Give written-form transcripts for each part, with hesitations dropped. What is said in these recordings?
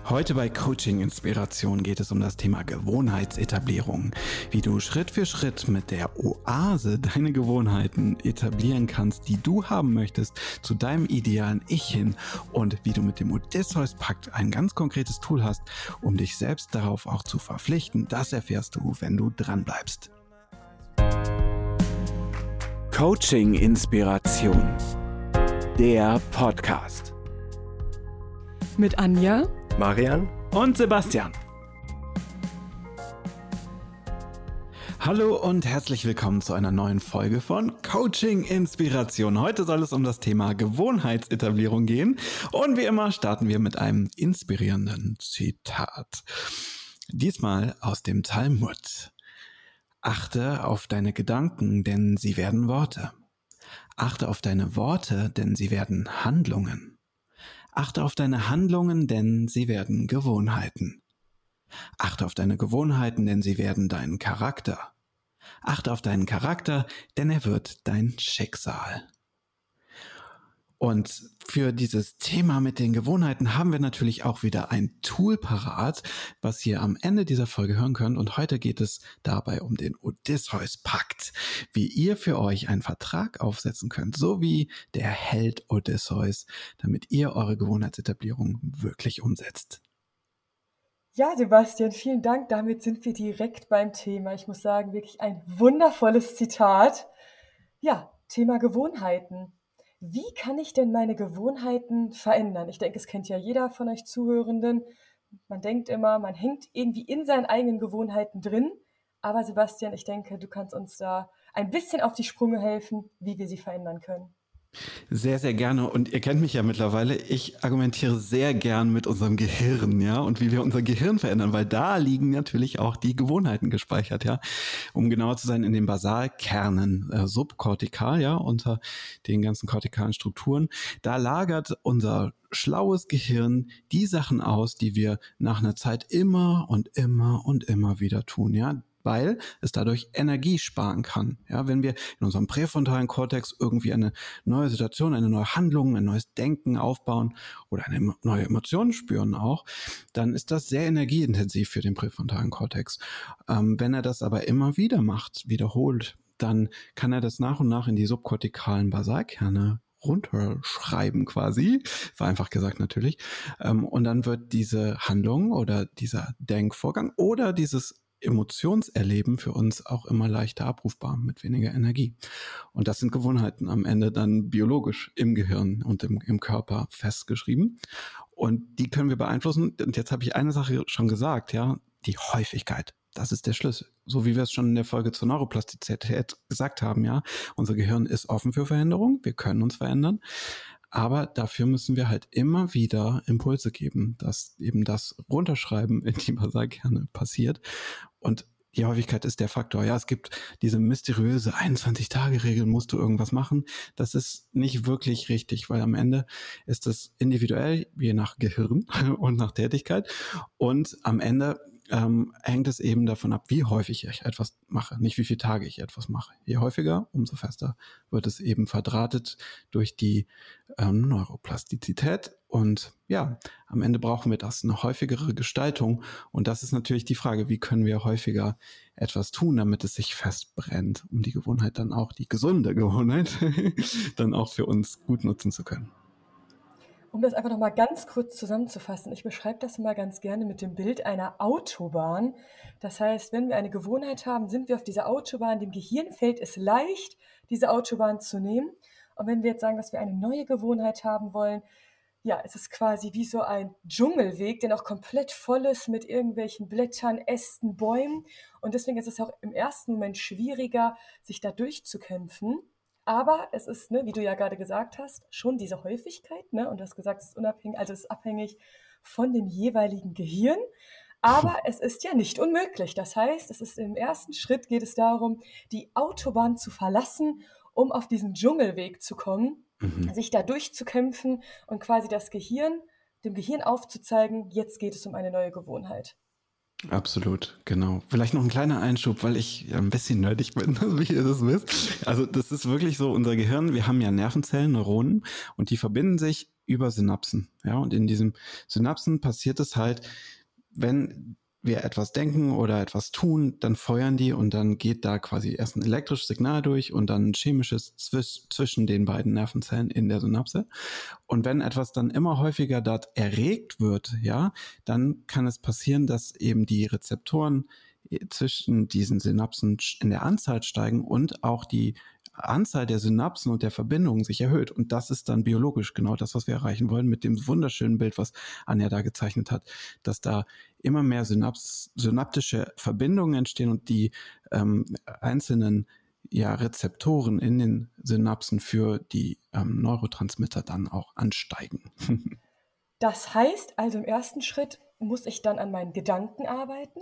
Heute bei Coaching Inspiration geht es um das Thema Gewohnheitsetablierung, wie du Schritt für Schritt mit der Oase deine Gewohnheiten etablieren kannst, die du haben möchtest, zu deinem idealen Ich hin und wie du mit dem Odysseus-Pakt ein ganz konkretes Tool hast, um dich selbst darauf auch zu verpflichten. Das erfährst du, wenn du dranbleibst. Coaching Inspiration, der Podcast. Mit Anja, Marian und Sebastian. Hallo und herzlich willkommen zu einer neuen Folge von Coaching Inspiration. Heute soll es um das Thema Gewohnheitsetablierung gehen und wie immer starten wir mit einem inspirierenden Zitat. Diesmal aus dem Talmud. Achte auf deine Gedanken, denn sie werden Worte. Achte auf deine Worte, denn sie werden Handlungen. Achte auf deine Handlungen, denn sie werden Gewohnheiten. Achte auf deine Gewohnheiten, denn sie werden dein Charakter. Achte auf deinen Charakter, denn er wird dein Schicksal. Und für dieses Thema mit den Gewohnheiten haben wir natürlich auch wieder ein Tool parat, was ihr am Ende dieser Folge hören könnt. Und heute geht es dabei um den Odysseus-Pakt, wie ihr für euch einen Vertrag aufsetzen könnt, so wie der Held Odysseus, damit ihr eure Gewohnheitsetablierung wirklich umsetzt. ja Sebastian, vielen Dank. Damit sind wir direkt beim Thema. Ich muss sagen, wirklich ein wundervolles Zitat. Ja, Thema Gewohnheiten. Wie kann ich denn meine Gewohnheiten verändern? Ich denke, es kennt ja jeder von euch Zuhörenden. Man denkt immer, man hängt irgendwie in seinen eigenen Gewohnheiten drin. Aber Sebastian, ich denke, du kannst uns da ein bisschen auf die Sprünge helfen, wie wir sie verändern können. Sehr, sehr gerne. Und ihr kennt mich ja mittlerweile. Ich argumentiere sehr gern mit unserem Gehirn, ja, und wie wir unser Gehirn verändern, weil da liegen natürlich auch die Gewohnheiten gespeichert, ja. Um genauer zu sein, in den Basalkernen, subkortikal, ja, unter den ganzen kortikalen Strukturen. Da lagert unser schlaues Gehirn die Sachen aus, die wir nach einer Zeit immer und immer und immer wieder tun, ja. Weil es dadurch Energie sparen kann. Ja, wenn wir in unserem präfrontalen Kortex irgendwie eine neue Situation, eine neue Handlung, ein neues Denken aufbauen oder eine neue Emotion spüren auch, dann ist das sehr energieintensiv für den präfrontalen Kortex. Wenn er das aber immer wieder macht, wiederholt, dann kann er das nach und nach in die subkortikalen Basalkerne runterschreiben quasi, vereinfacht gesagt natürlich. Und dann wird diese Handlung oder dieser Denkvorgang oder dieses Emotionserleben für uns auch immer leichter abrufbar mit weniger Energie. Und das sind Gewohnheiten am Ende dann biologisch im Gehirn und im Körper festgeschrieben. Und die können wir beeinflussen. Und jetzt habe ich eine Sache schon gesagt, ja, die Häufigkeit. Das ist der Schlüssel. So wie wir es schon in der Folge zur Neuroplastizität gesagt haben, ja. Unser Gehirn ist offen für Veränderung. Wir können uns verändern. Aber dafür müssen wir halt immer wieder Impulse geben, dass eben das Runterschreiben in die Basalkerne passiert. Und die Häufigkeit ist der Faktor. Ja, es gibt diese mysteriöse 21-Tage-Regel, musst du irgendwas machen. Das ist nicht wirklich richtig, weil am Ende ist es individuell, je nach Gehirn und nach Tätigkeit. Und am Ende hängt es eben davon ab, wie häufig ich etwas mache, nicht wie viele Tage ich etwas mache. Je häufiger, umso fester wird es eben verdrahtet durch die Neuroplastizität. Und ja, am Ende brauchen wir das, eine häufigere Gestaltung. Und das ist natürlich die Frage, wie können wir häufiger etwas tun, damit es sich festbrennt, um die Gewohnheit dann auch, die gesunde Gewohnheit, dann auch für uns gut nutzen zu können. Um das einfach nochmal ganz kurz zusammenzufassen, ich beschreibe das immer ganz gerne mit dem Bild einer Autobahn. Das heißt, wenn wir eine Gewohnheit haben, sind wir auf dieser Autobahn. Dem Gehirn fällt es leicht, diese Autobahn zu nehmen. Und wenn wir jetzt sagen, dass wir eine neue Gewohnheit haben wollen, ja, es ist quasi wie so ein Dschungelweg, der noch komplett voll ist mit irgendwelchen Blättern, Ästen, Bäumen. Und deswegen ist es auch im ersten Moment schwieriger, sich da durchzukämpfen. Aber es ist, ne, wie du ja gerade gesagt hast, schon diese Häufigkeit, ne? Und du hast gesagt, es ist unabhängig, also es ist abhängig von dem jeweiligen Gehirn. Aber es ist ja nicht unmöglich. Das heißt, es ist im ersten Schritt geht es darum, die Autobahn zu verlassen, um auf diesen Dschungelweg zu kommen, sich da durchzukämpfen und quasi dem Gehirn aufzuzeigen, jetzt geht es um eine neue Gewohnheit. Absolut, genau. Vielleicht noch ein kleiner Einschub, weil ich ja ein bisschen nerdig bin, wie ihr das wisst. Also das ist wirklich so, unser Gehirn, wir haben ja Nervenzellen, Neuronen und die verbinden sich über Synapsen. Ja, und in diesen Synapsen passiert es halt, wenn wir etwas denken oder etwas tun, dann feuern die und dann geht da quasi erst ein elektrisches Signal durch und dann ein chemisches zwischen den beiden Nervenzellen in der Synapse. Und wenn etwas dann immer häufiger dort erregt wird, ja, dann kann es passieren, dass eben die Rezeptoren zwischen diesen Synapsen in der Anzahl steigen und auch die Anzahl der Synapsen und der Verbindungen sich erhöht. Und das ist dann biologisch genau das, was wir erreichen wollen mit dem wunderschönen Bild, was Anja da gezeichnet hat, dass da immer mehr synaptische Verbindungen entstehen und die einzelnen Rezeptoren in den Synapsen für die Neurotransmitter dann auch ansteigen. Das heißt also, im ersten Schritt muss ich dann an meinen Gedanken arbeiten?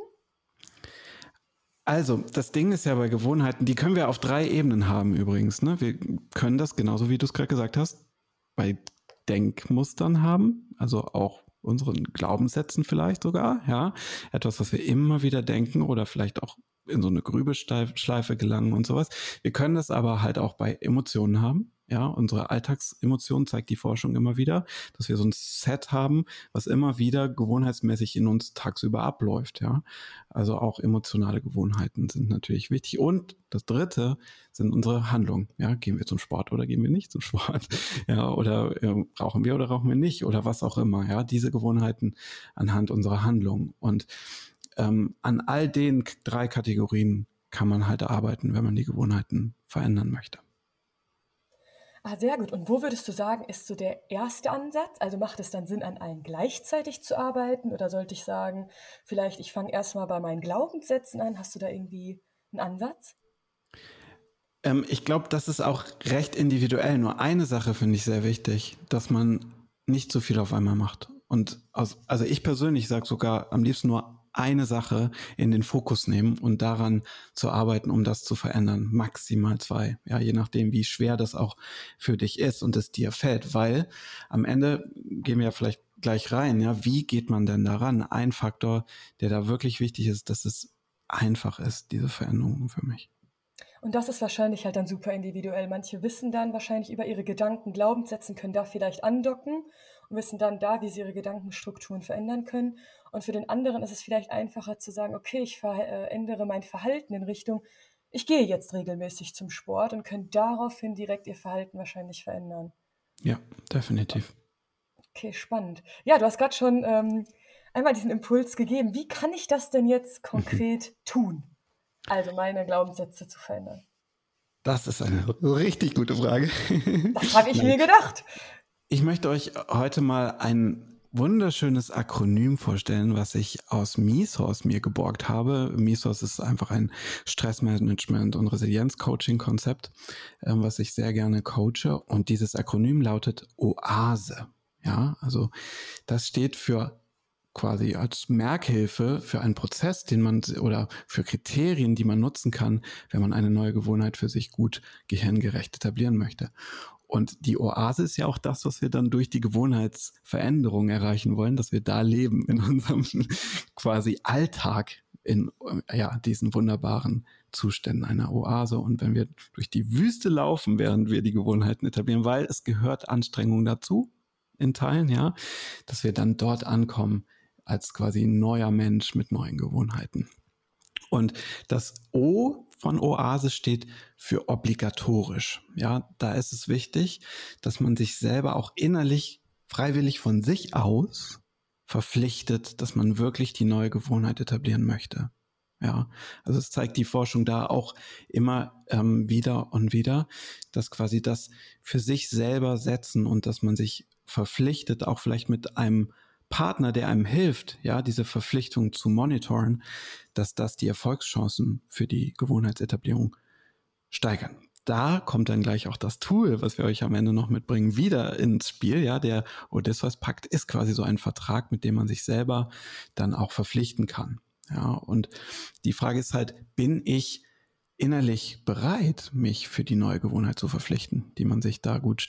Also, das Ding ist ja bei Gewohnheiten, die können wir auf 3 Ebenen haben übrigens. Ne? Wir können das, genauso wie du es gerade gesagt hast, bei Denkmustern haben, also auch unseren Glaubenssätzen vielleicht sogar, ja. Etwas, was wir immer wieder denken oder vielleicht auch in so eine Grübelschleife gelangen und sowas. Wir können das aber halt auch bei Emotionen haben. Ja, unsere Alltagsemotionen zeigt die Forschung immer wieder, dass wir so ein Set haben, was immer wieder gewohnheitsmäßig in uns tagsüber abläuft. Ja, also auch emotionale Gewohnheiten sind natürlich wichtig. Und das Dritte sind unsere Handlungen. Ja, gehen wir zum Sport oder gehen wir nicht zum Sport? Ja, oder rauchen wir oder rauchen wir nicht oder was auch immer. Ja, diese Gewohnheiten anhand unserer Handlungen. Und an all den 3 Kategorien kann man halt arbeiten, wenn man die Gewohnheiten verändern möchte. Ah, sehr gut. Und wo würdest du sagen, ist so der erste Ansatz? Also macht es dann Sinn, an allen gleichzeitig zu arbeiten? Oder sollte ich sagen, vielleicht ich fange erstmal bei meinen Glaubenssätzen an? Hast du da irgendwie einen Ansatz? Ich glaube, das ist auch recht individuell. Nur eine Sache finde ich sehr wichtig, dass man nicht so viel auf einmal macht. Und also ich persönlich sage sogar am liebsten nur eine Sache in den Fokus nehmen und daran zu arbeiten, um das zu verändern. Maximal 2. Ja, je nachdem, wie schwer das auch für dich ist und es dir fällt. Weil am Ende gehen wir ja vielleicht gleich rein. Ja, wie geht man denn daran? Ein Faktor, der da wirklich wichtig ist, dass es einfach ist, diese Veränderung für mich. Und das ist wahrscheinlich halt dann super individuell. Manche wissen dann wahrscheinlich über ihre Gedanken, Glaubenssätzen, können da vielleicht andocken und wissen dann da, wie sie ihre Gedankenstrukturen verändern können. Und für den anderen ist es vielleicht einfacher zu sagen, okay, ich ändere mein Verhalten in Richtung, ich gehe jetzt regelmäßig zum Sport und können daraufhin direkt ihr Verhalten wahrscheinlich verändern. Ja, definitiv. Okay, spannend. Ja, du hast gerade schon einmal diesen Impuls gegeben. Wie kann ich das denn jetzt konkret tun? Also meine Glaubenssätze zu verändern. Das ist eine richtig gute Frage. Das habe ich Nein. mir gedacht. Ich möchte euch heute mal ein wunderschönes Akronym vorstellen, was ich aus Mesos mir geborgt habe. Mesos ist einfach ein Stressmanagement- und Resilienz-Coaching-Konzept, was ich sehr gerne coache. Und dieses Akronym lautet OASE. Ja, also das steht für quasi als Merkhilfe für einen Prozess, den man oder für Kriterien, die man nutzen kann, wenn man eine neue Gewohnheit für sich gut gehirngerecht etablieren möchte. Und die Oase ist ja auch das, was wir dann durch die Gewohnheitsveränderung erreichen wollen, dass wir da leben in unserem quasi Alltag in diesen wunderbaren Zuständen einer Oase. Und wenn wir durch die Wüste laufen, während wir die Gewohnheiten etablieren, weil es gehört Anstrengung dazu, in Teilen, ja, dass wir dann dort ankommen als quasi ein neuer Mensch mit neuen Gewohnheiten. Und das O von Oase steht für obligatorisch. Ja, da ist es wichtig, dass man sich selber auch innerlich freiwillig von sich aus verpflichtet, dass man wirklich die neue Gewohnheit etablieren möchte. Ja, also es zeigt die Forschung da auch immer wieder und wieder, dass quasi das für sich selber setzen und dass man sich verpflichtet, auch vielleicht mit einem Partner, der einem hilft, ja, diese Verpflichtung zu monitoren, dass das die Erfolgschancen für die Gewohnheitsetablierung steigern. Da kommt dann gleich auch das Tool, was wir euch am Ende noch mitbringen, wieder ins Spiel. Ja, der Odysseus-Pakt ist quasi so ein Vertrag, mit dem man sich selber dann auch verpflichten kann. Ja, und die Frage ist halt, bin ich innerlich bereit, mich für die neue Gewohnheit zu verpflichten, die man sich da gut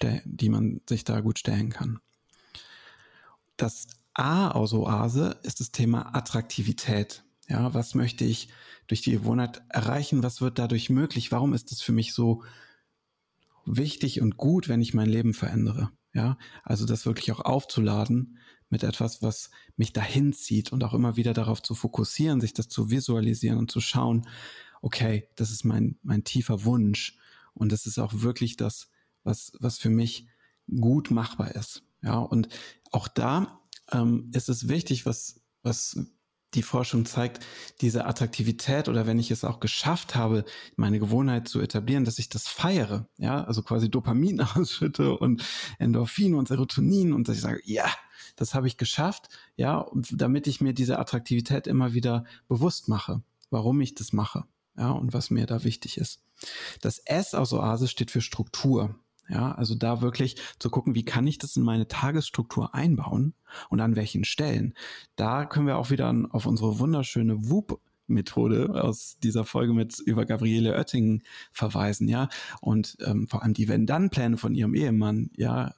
stellen kann? Das A aus Oase ist das Thema Attraktivität. Ja, was möchte ich durch die Gewohnheit erreichen? Was wird dadurch möglich? Warum ist es für mich so wichtig und gut, wenn ich mein Leben verändere? Ja, also das wirklich auch aufzuladen mit etwas, was mich dahin zieht und auch immer wieder darauf zu fokussieren, sich das zu visualisieren und zu schauen, okay, das ist mein tiefer Wunsch und das ist auch wirklich das, was für mich gut machbar ist. Ja, und auch da ist es wichtig, was die Forschung zeigt, diese Attraktivität oder wenn ich es auch geschafft habe, meine Gewohnheit zu etablieren, dass ich das feiere, ja, also quasi Dopamin ausschütte und Endorphin und Serotonin und dass ich sage, ja, das habe ich geschafft, ja, und damit ich mir diese Attraktivität immer wieder bewusst mache, warum ich das mache, ja, und was mir da wichtig ist. Das S aus Oase steht für Struktur. Ja, also da wirklich zu gucken, wie kann ich das in meine Tagesstruktur einbauen und an welchen Stellen. Da können wir auch wieder auf unsere wunderschöne WOOP-Methode aus dieser Folge mit über Gabriele Oettingen verweisen, ja, und vor allem die Wenn-Dann-Pläne von ihrem Ehemann, ja,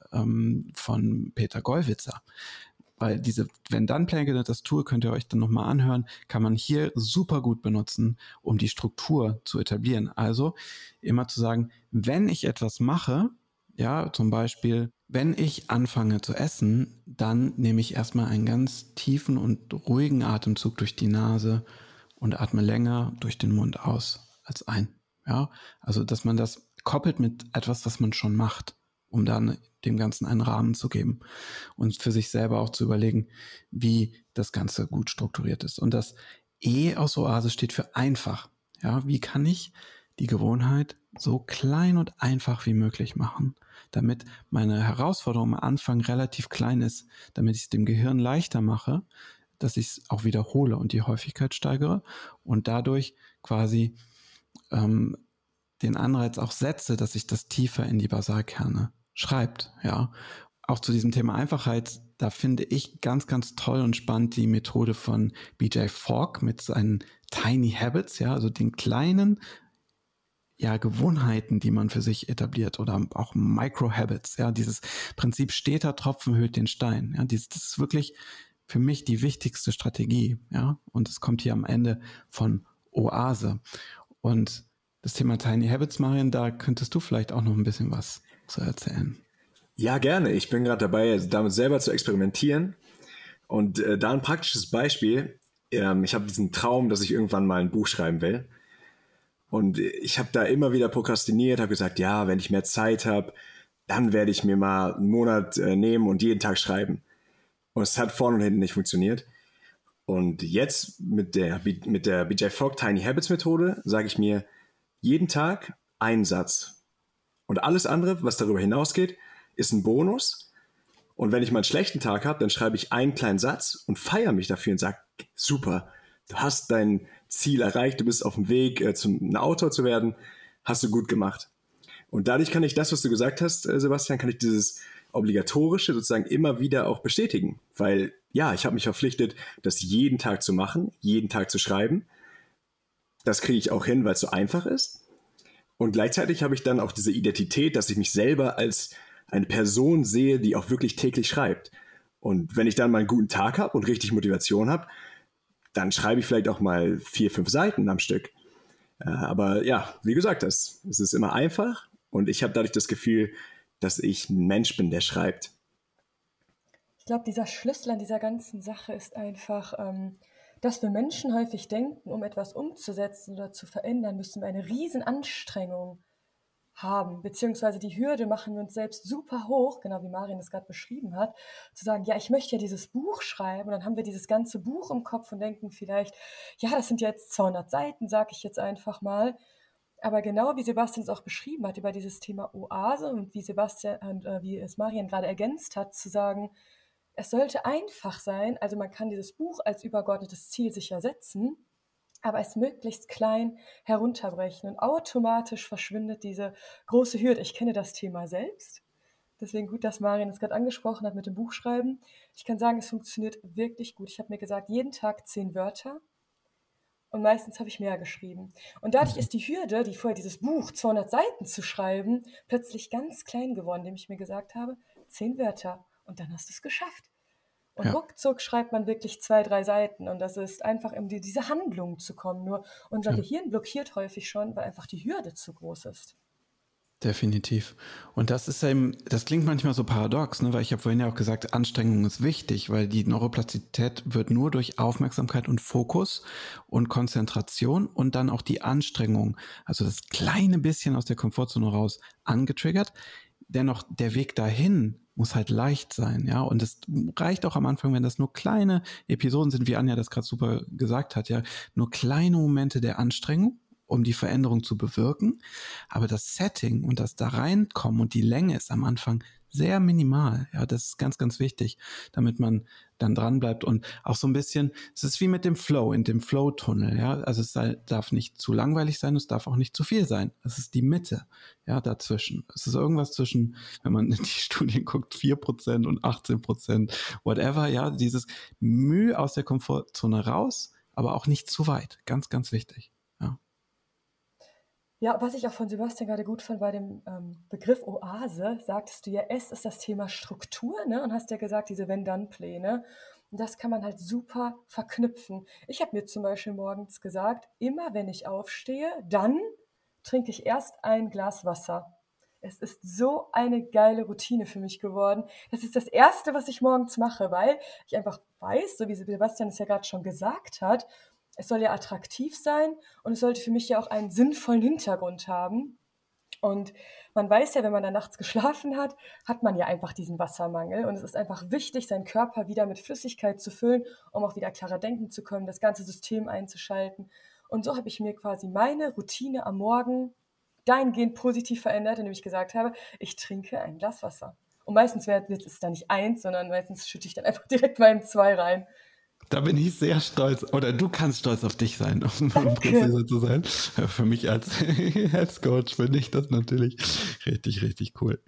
von Peter Gollwitzer. Weil diese Wenn-Dann-Pläne, das Tool könnt ihr euch dann nochmal anhören, kann man hier super gut benutzen, um die Struktur zu etablieren. Also immer zu sagen, wenn ich etwas mache, ja, zum Beispiel, wenn ich anfange zu essen, dann nehme ich erstmal einen ganz tiefen und ruhigen Atemzug durch die Nase und atme länger durch den Mund aus als ein. Ja, also dass man das koppelt mit etwas, was man schon macht, um dann dem Ganzen einen Rahmen zu geben und für sich selber auch zu überlegen, wie das Ganze gut strukturiert ist. Und das E aus Oase steht für einfach. Ja, wie kann ich die Gewohnheit so klein und einfach wie möglich machen, damit meine Herausforderung am Anfang relativ klein ist, damit ich es dem Gehirn leichter mache, dass ich es auch wiederhole und die Häufigkeit steigere und dadurch quasi den Anreiz auch setze, dass sich das tiefer in die Basalkerne schreibt. Ja, auch zu diesem Thema Einfachheit, da finde ich ganz, ganz toll und spannend die Methode von BJ Fogg mit seinen Tiny Habits, ja, also den kleinen ja, Gewohnheiten, die man für sich etabliert oder auch Micro-Habits, ja, dieses Prinzip steter Tropfen höhlt den Stein, ja, das ist wirklich für mich die wichtigste Strategie, ja, und es kommt hier am Ende von Oase. Und das Thema Tiny Habits, Marian, da könntest du vielleicht auch noch ein bisschen was zu erzählen. Ja, gerne. Ich bin gerade dabei, damit selber zu experimentieren. Und da ein praktisches Beispiel. Ich habe diesen Traum, dass ich irgendwann mal ein Buch schreiben will. Und ich habe da immer wieder prokrastiniert, habe gesagt, ja, wenn ich mehr Zeit habe, dann werde ich mir mal einen Monat nehmen und jeden Tag schreiben. Und es hat vorne und hinten nicht funktioniert. Und jetzt mit der BJ Fogg Tiny Habits Methode sage ich mir, jeden Tag einen Satz. Und alles andere, was darüber hinausgeht, ist ein Bonus. Und wenn ich mal einen schlechten Tag habe, dann schreibe ich einen kleinen Satz und feiere mich dafür und sage, super, du hast dein Ziel erreicht, du bist auf dem Weg, ein Autor zu werden, hast du gut gemacht. Und dadurch kann ich das, was du gesagt hast, Sebastian, kann ich dieses Obligatorische sozusagen immer wieder auch bestätigen. Weil, ja, ich habe mich verpflichtet, das jeden Tag zu machen, jeden Tag zu schreiben. Das kriege ich auch hin, weil es so einfach ist. Und gleichzeitig habe ich dann auch diese Identität, dass ich mich selber als eine Person sehe, die auch wirklich täglich schreibt. Und wenn ich dann mal einen guten Tag habe und richtig Motivation habe, dann schreibe ich vielleicht auch mal 4, 5 Seiten am Stück. Aber ja, wie gesagt, es ist immer einfach und ich habe dadurch das Gefühl, dass ich ein Mensch bin, der schreibt. Ich glaube, dieser Schlüssel an dieser ganzen Sache ist einfach, dass wir Menschen häufig denken, um etwas umzusetzen oder zu verändern, müssen wir eine Riesenanstrengung haben, beziehungsweise die Hürde machen wir uns selbst super hoch, genau wie Marian das gerade beschrieben hat, zu sagen, ja, ich möchte ja dieses Buch schreiben und dann haben wir dieses ganze Buch im Kopf und denken vielleicht, ja, das sind jetzt 200 Seiten, sage ich jetzt einfach mal. Aber genau wie Sebastian es auch beschrieben hat über dieses Thema Oase und wie Sebastian, wie es Marian gerade ergänzt hat, zu sagen, es sollte einfach sein, also man kann dieses Buch als übergeordnetes Ziel sicher setzen, aber es möglichst klein herunterbrechen und automatisch verschwindet diese große Hürde. Ich kenne das Thema selbst, deswegen gut, dass Marian es gerade angesprochen hat mit dem Buchschreiben. Ich kann sagen, es funktioniert wirklich gut. Ich habe mir gesagt, jeden Tag 10 Wörter und meistens habe ich mehr geschrieben. Und dadurch ist die Hürde, die vorher dieses Buch 200 Seiten zu schreiben, plötzlich ganz klein geworden, indem ich mir gesagt habe, 10 Wörter und dann hast du es geschafft. Und ruckzuck schreibt man wirklich 2, 3 Seiten. Und das ist einfach, um diese Handlung zu kommen. Nur unser Gehirn blockiert häufig schon, weil einfach die Hürde zu groß ist. Definitiv. Und das ist eben, das klingt manchmal so paradox, ne? Weil ich habe vorhin ja auch gesagt, Anstrengung ist wichtig, weil die Neuroplastizität wird nur durch Aufmerksamkeit und Fokus und Konzentration und dann auch die Anstrengung, also das kleine bisschen aus der Komfortzone raus, angetriggert. Dennoch, der Weg dahin muss halt leicht sein, ja. Und es reicht auch am Anfang, wenn das nur kleine Episoden sind, wie Anja das gerade super gesagt hat, ja, nur kleine Momente der Anstrengung, um die Veränderung zu bewirken. Aber das Setting und das da reinkommen und die Länge ist am Anfang sehr minimal. Ja, das ist ganz, ganz wichtig, damit man dann dran bleibt und auch so ein bisschen, es ist wie mit dem Flow, in dem Flow-Tunnel, ja. Also es darf nicht zu langweilig sein, es darf auch nicht zu viel sein. Es ist die Mitte, ja, dazwischen. Es ist irgendwas zwischen, wenn man in die Studien guckt, 4% und 18%, whatever, ja, dieses Mühe aus der Komfortzone raus, aber auch nicht zu weit. Ganz, ganz wichtig. Ja, was ich auch von Sebastian gerade gut fand bei dem Begriff Oase, sagtest du ja, S ist das Thema Struktur, ne? Und hast ja gesagt, diese Wenn-Dann-Pläne. Und das kann man halt super verknüpfen. Ich habe mir zum Beispiel morgens gesagt, immer wenn ich aufstehe, dann trinke ich erst ein Glas Wasser. Es ist so eine geile Routine für mich geworden. Das ist das Erste, was ich morgens mache, weil ich einfach weiß, so wie Sebastian es ja gerade schon gesagt hat, es soll ja attraktiv sein und es sollte für mich ja auch einen sinnvollen Hintergrund haben. Und man weiß ja, wenn man da nachts geschlafen hat, hat man ja einfach diesen Wassermangel. Und es ist einfach wichtig, seinen Körper wieder mit Flüssigkeit zu füllen, um auch wieder klarer denken zu können, das ganze System einzuschalten. Und so habe ich mir quasi meine Routine am Morgen dahingehend positiv verändert, indem ich gesagt habe, ich trinke ein Glas Wasser. Und meistens ist es dann nicht 1, sondern meistens schütte ich dann einfach direkt mal in 2 rein. Da bin ich sehr stolz. Oder du kannst stolz auf dich sein, um präziser zu sein. Für mich als Coach finde ich das natürlich richtig, richtig cool.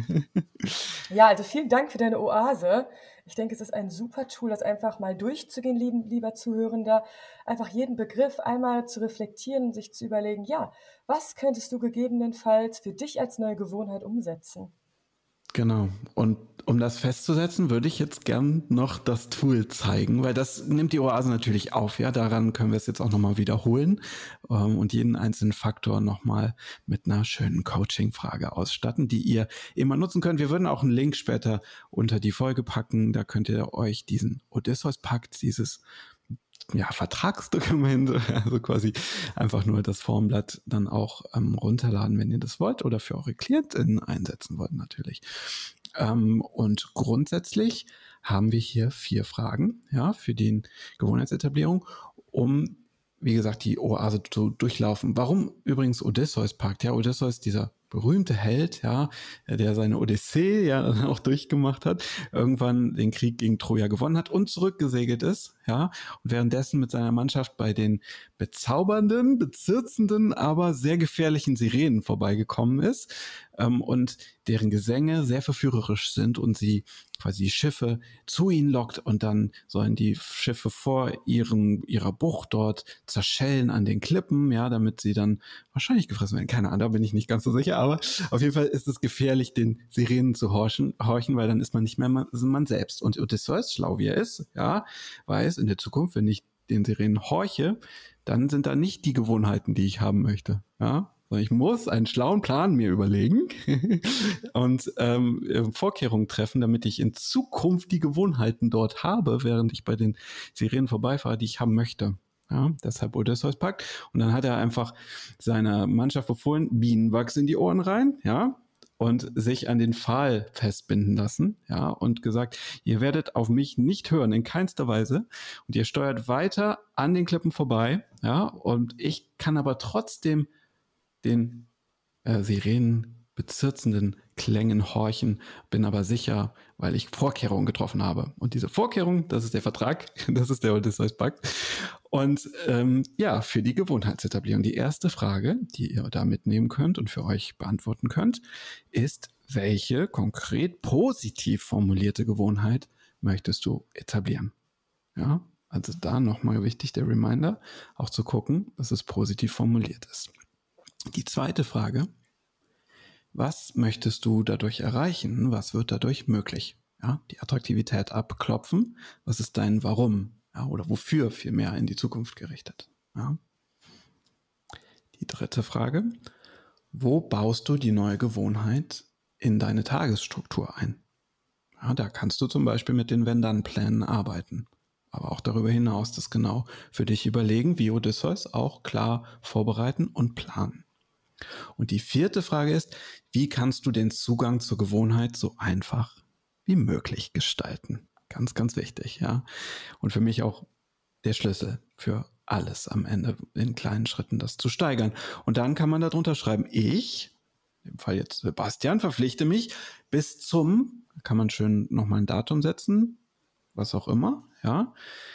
Ja, also vielen Dank für deine Oase. Ich denke, es ist ein super Tool, das einfach mal durchzugehen, lieber Zuhörender. Einfach jeden Begriff einmal zu reflektieren und sich zu überlegen, ja, was könntest du gegebenenfalls für dich als neue Gewohnheit umsetzen? Genau. Und um das festzusetzen, würde ich jetzt gern noch das Tool zeigen, weil das nimmt die Oase natürlich auf. Ja, daran können wir es jetzt auch nochmal wiederholen und jeden einzelnen Faktor nochmal mit einer schönen Coaching-Frage ausstatten, die ihr immer nutzen könnt. Wir würden auch einen Link später unter die Folge packen. Da könnt ihr euch diesen Odysseus-Pakt, dieses Vertragsdokument, also quasi einfach nur das Formblatt dann auch runterladen, wenn ihr das wollt oder für eure KlientInnen einsetzen wollt natürlich. Und grundsätzlich haben wir hier 4 Fragen, ja, für die Gewohnheitsetablierung, um, wie gesagt, die Oase zu durchlaufen. Warum übrigens Odysseus-Pakt? Ja, Odysseus, dieser berühmte Held, ja, der seine Odyssee ja dann auch durchgemacht hat, irgendwann den Krieg gegen Troja gewonnen hat und zurückgesegelt ist, ja, und währenddessen mit seiner Mannschaft bei den bezaubernden, bezirzenden, aber sehr gefährlichen Sirenen vorbeigekommen ist und deren Gesänge sehr verführerisch sind und sie quasi die Schiffe zu ihnen lockt und dann sollen die Schiffe vor ihrer Bucht dort zerschellen an den Klippen, ja, damit sie dann wahrscheinlich gefressen werden. Keine Ahnung, da bin ich nicht ganz so sicher, aber auf jeden Fall ist es gefährlich, den Sirenen zu horchen, weil dann ist man nicht mehr man selbst. Und Odysseus, schlau wie er ist, ja, weiß in der Zukunft, wenn ich den Sirenen horche, dann sind da nicht die Gewohnheiten, die ich haben möchte, ja. Ich muss einen schlauen Plan mir überlegen und Vorkehrungen treffen, damit ich in Zukunft die Gewohnheiten dort habe, während ich bei den Sirenen vorbeifahre, die ich haben möchte. Ja, deshalb Odysseus-Pakt. Und dann hat er einfach seiner Mannschaft befohlen, Bienenwachs in die Ohren rein, ja, und sich an den Pfahl festbinden lassen, ja, und gesagt, ihr werdet auf mich nicht hören, in keinster Weise. Und ihr steuert weiter an den Klippen vorbei, ja, und ich kann aber trotzdem den Sirenen bezirzenden Klängen horchen, bin aber sicher, weil ich Vorkehrungen getroffen habe. Und diese Vorkehrung, das ist der Vertrag, das ist der Odysseus-Pakt. Und für die Gewohnheitsetablierung. Die erste Frage, die ihr da mitnehmen könnt und für euch beantworten könnt, ist, welche konkret positiv formulierte Gewohnheit möchtest du etablieren? Ja, also da nochmal wichtig der Reminder, auch zu gucken, dass es positiv formuliert ist. Die zweite Frage, was möchtest du dadurch erreichen? Was wird dadurch möglich? Ja, die Attraktivität abklopfen. Was ist dein Warum? Ja, oder wofür vielmehr in die Zukunft gerichtet? Ja. Die dritte Frage: Wo baust du die neue Gewohnheit in deine Tagesstruktur ein? Ja, da kannst du zum Beispiel mit den Wenn-Dann-Plänen arbeiten. Aber auch darüber hinaus das genau für dich überlegen, wie Odysseus, auch klar vorbereiten und planen. Und die vierte Frage ist: Wie kannst du den Zugang zur Gewohnheit so einfach wie möglich gestalten? Ganz, ganz wichtig, ja. Und für mich auch der Schlüssel für alles am Ende, in kleinen Schritten das zu steigern. Und dann kann man darunter schreiben: Ich, in dem Fall jetzt Sebastian, verpflichte mich bis zum, kann man schön nochmal ein Datum setzen, was auch immer, ja.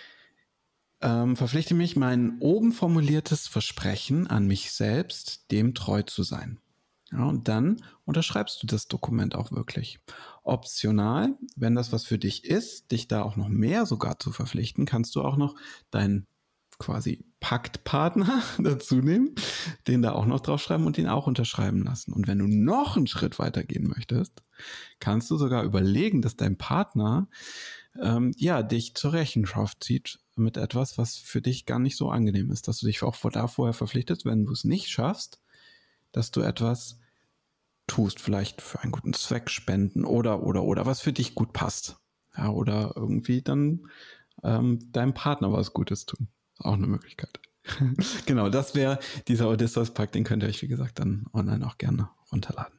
Verpflichte mich, mein oben formuliertes Versprechen an mich selbst, dem treu zu sein. Ja, und dann unterschreibst du das Dokument auch wirklich. Optional, wenn das was für dich ist, dich da auch noch mehr sogar zu verpflichten, kannst du auch noch deinen quasi Paktpartner dazu nehmen, den da auch noch draufschreiben und den auch unterschreiben lassen. Und wenn du noch einen Schritt weiter gehen möchtest, kannst du sogar überlegen, dass dein Partner dich zur Rechenschaft zieht mit etwas, was für dich gar nicht so angenehm ist, dass du dich auch vorher verpflichtest, wenn du es nicht schaffst, dass du etwas tust, vielleicht für einen guten Zweck spenden oder, was für dich gut passt. Ja, oder irgendwie dann deinem Partner was Gutes tun. Ist auch eine Möglichkeit. Genau, das wäre dieser Odysseus-Pakt, den könnt ihr euch, wie gesagt, dann online auch gerne runterladen.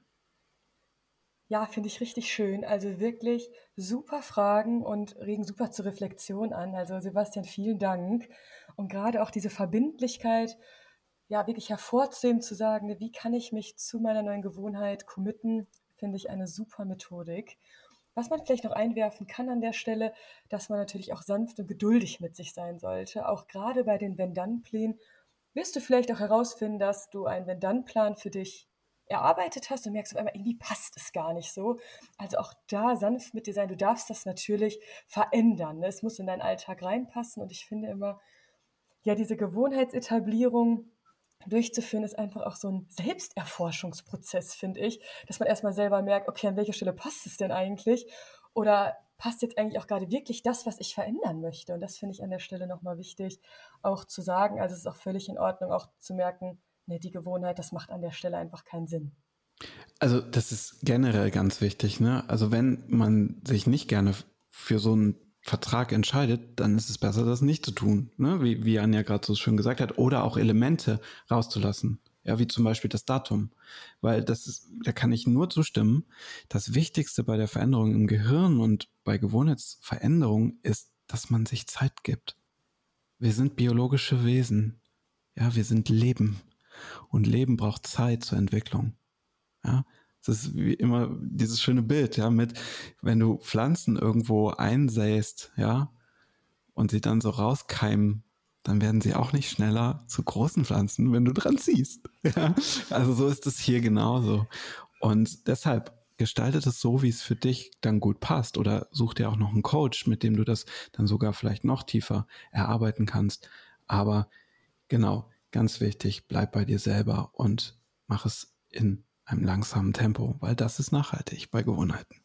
Ja, finde ich richtig schön. Also wirklich super Fragen und regen super zur Reflexion an. Also Sebastian, vielen Dank. Und gerade auch diese Verbindlichkeit, ja, wirklich hervorzuheben, zu sagen, ne, wie kann ich mich zu meiner neuen Gewohnheit committen, finde ich eine super Methodik. Was man vielleicht noch einwerfen kann an der Stelle, dass man natürlich auch sanft und geduldig mit sich sein sollte. Auch gerade bei den Wenn-Dann-Plänen wirst du vielleicht auch herausfinden, dass du einen Wenn-Dann-Plan für dich erarbeitet hast und merkst auf einmal, irgendwie passt es gar nicht so. Also auch da sanft mit dir sein. Du darfst das natürlich verändern. Ne? Es muss in deinen Alltag reinpassen. Und ich finde immer, ja, diese Gewohnheitsetablierung durchzuführen, ist einfach auch so ein Selbsterforschungsprozess, finde ich, dass man erstmal selber merkt, okay, an welcher Stelle passt es denn eigentlich? Oder passt jetzt eigentlich auch gerade wirklich das, was ich verändern möchte? Und das finde ich an der Stelle nochmal wichtig, auch zu sagen. Also es ist auch völlig in Ordnung, auch zu merken, ne, die Gewohnheit, das macht an der Stelle einfach keinen Sinn. Also das ist generell ganz wichtig, ne? Also wenn man sich nicht gerne für so einen Vertrag entscheidet, dann ist es besser, das nicht zu tun, ne? Wie Anja gerade so schön gesagt hat, oder auch Elemente rauszulassen. Ja, wie zum Beispiel das Datum. Weil da kann ich nur zustimmen. Das Wichtigste bei der Veränderung im Gehirn und bei Gewohnheitsveränderung ist, dass man sich Zeit gibt. Wir sind biologische Wesen. Ja, wir sind Leben. Und Leben braucht Zeit zur Entwicklung. Ja, es ist wie immer dieses schöne Bild, ja, mit, wenn du Pflanzen irgendwo einsäst, ja, und sie dann so rauskeimen, dann werden sie auch nicht schneller zu großen Pflanzen, wenn du dran ziehst. Ja, also so ist es hier genauso. Und deshalb gestaltet es so, wie es für dich dann gut passt, oder such dir auch noch einen Coach, mit dem du das dann sogar vielleicht noch tiefer erarbeiten kannst. Aber genau, ganz wichtig, bleib bei dir selber und mach es in einem langsamen Tempo, weil das ist nachhaltig bei Gewohnheiten.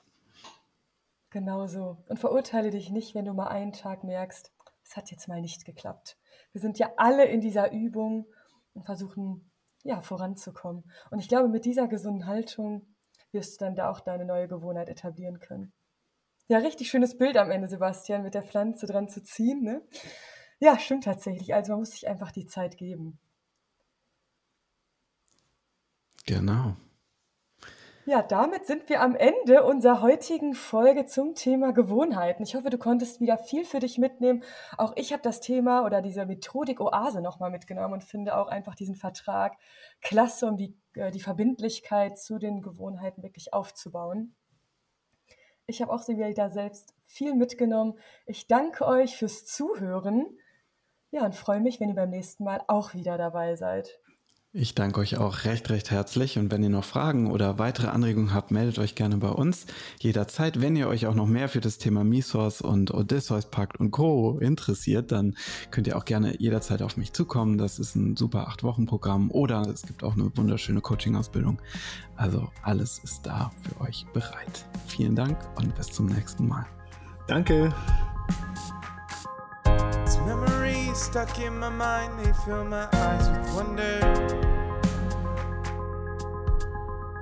Genau so. Und verurteile dich nicht, wenn du mal einen Tag merkst, es hat jetzt mal nicht geklappt. Wir sind ja alle in dieser Übung und versuchen, ja, voranzukommen. Und ich glaube, mit dieser gesunden Haltung wirst du dann da auch deine neue Gewohnheit etablieren können. Ja, richtig schönes Bild am Ende, Sebastian, mit der Pflanze dran zu ziehen, ne? Ja, stimmt tatsächlich. Also man muss sich einfach die Zeit geben. Genau. Ja, damit sind wir am Ende unserer heutigen Folge zum Thema Gewohnheiten. Ich hoffe, du konntest wieder viel für dich mitnehmen. Auch ich habe das Thema oder diese Methodik Oase nochmal mitgenommen und finde auch einfach diesen Vertrag klasse, um die Verbindlichkeit zu den Gewohnheiten wirklich aufzubauen. Ich habe auch so wieder selbst viel mitgenommen. Ich danke euch fürs Zuhören. Ja, und freue mich, wenn ihr beim nächsten Mal auch wieder dabei seid. Ich danke euch auch recht, recht herzlich. Und wenn ihr noch Fragen oder weitere Anregungen habt, meldet euch gerne bei uns. Jederzeit, wenn ihr euch auch noch mehr für das Thema Mythos und Odysseus-Pakt und Co. interessiert, dann könnt ihr auch gerne jederzeit auf mich zukommen. Das ist ein super 8-Wochen-Programm oder es gibt auch eine wunderschöne Coaching-Ausbildung. Also alles ist da für euch bereit. Vielen Dank und bis zum nächsten Mal. Danke. Memories stuck in my mind, they fill my eyes with wonder.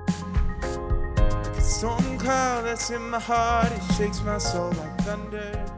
Like a storm cloud that's in my heart, it shakes my soul like thunder.